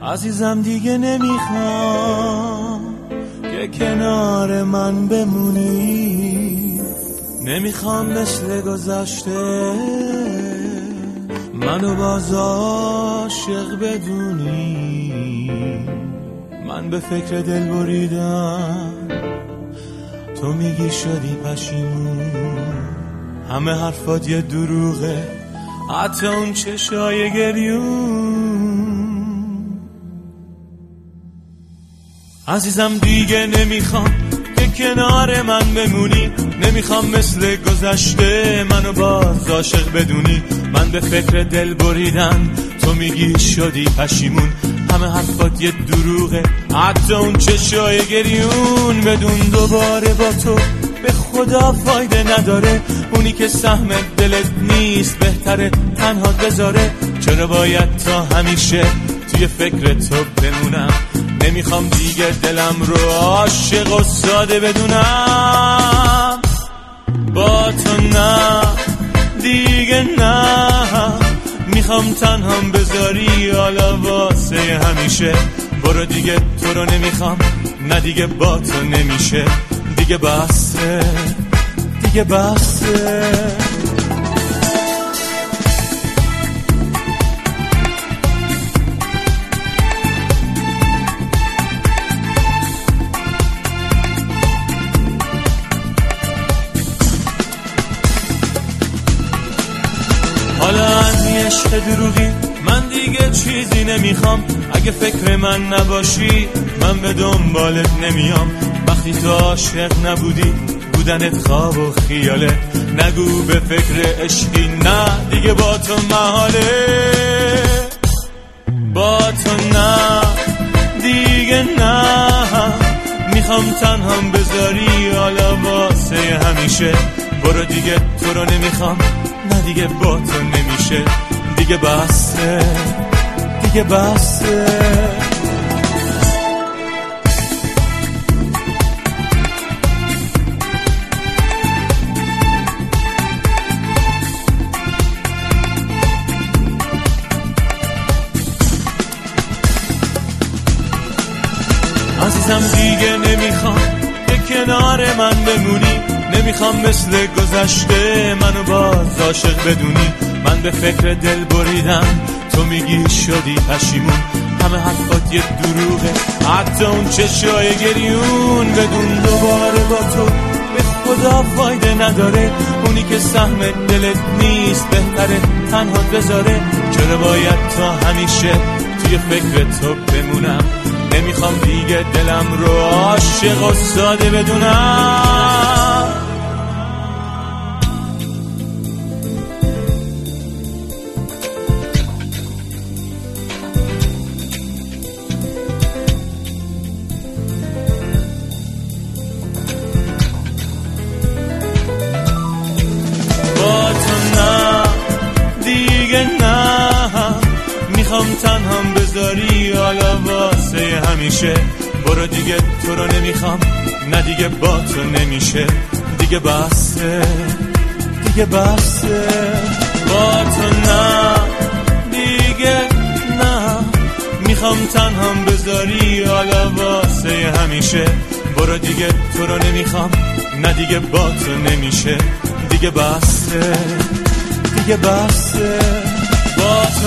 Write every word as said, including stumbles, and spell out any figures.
عزیزم دیگه نمیخوام که کنار من بمونی، نمیخوام مثل گذشته منو باز عاشق بدونی. من به فکر دل بریدم، تو میگی شدی پشیمون، همه حرفات یه دروغه، حتی اون چشای گریون. عزیزم دیگه نمیخوام که کنار من بمونی، نمیخوام مثل گذشته منو باز عاشق بدونی. من به فکر دل بریدم، تو میگی شدی پشیمون، همه حرفات یه دروغه، حتی اون چشای گریون. بدون دوباره با تو به خدا فایده نداره، اونی که سهم دلت نیست بهتره تنها بذاره. چرا باید تا همیشه توی فکر تو بمونم؟ نمیخوام دیگه دلم رو عاشق و ساده بدونم. با تو نه دیگه نه، میخوام تنهام بذاری حالا واسه همیشه. برو دیگه تو رو نمیخوام، نه دیگه با تو نمیشه، دیگه بسه دیگه بسه. حالا از عشق دروغی من دیگه چیزی نمیخوام، اگه فکر من نباشی من به دنبالت نمیام. وقتی تو عاشق نبودی بودنت خواب و خیاله، نگو به فکر عشقی، نه دیگه با تو محاله. با تو نه دیگه نه، میخوام تنهام بذاری حالا واسه همیشه. برو دیگه تو رو نمیخوام، نه دیگه با تو نمیشه، دیگه بسه دیگه بسه. عزیزم دیگه نمیخوام که کنار من بمونی، نمیخوام مثل گذشته منو باز عاشق بدونی. من به فکر دل بریدم، تو میگی شدی پشیمون، همه حرفات یه دروغه، حتی اون چشای گریون. بدون دوباره با تو به خدا فایده نداره، اونی که سهم دلت نیست بهتره تنها بذاره. چرا باید تا همیشه توی فکر تو بمونم؟ نمیخوام دیگه دلم رو عاشق و ساده بدونم. میخوام تنهام بذاری حالا واسه همیشه. برو دیگه تو رو نمیخوام، نه دیگه با تو نمیشه، دیگه بسه دیگه بسه. با تو نه دیگه نه، میخوام تنهام بذاری حالا واسه همیشه. برو دیگه تو رو نمیخوام، نه دیگه با تو نمیشه، دیگه بسه دیگه بسه. با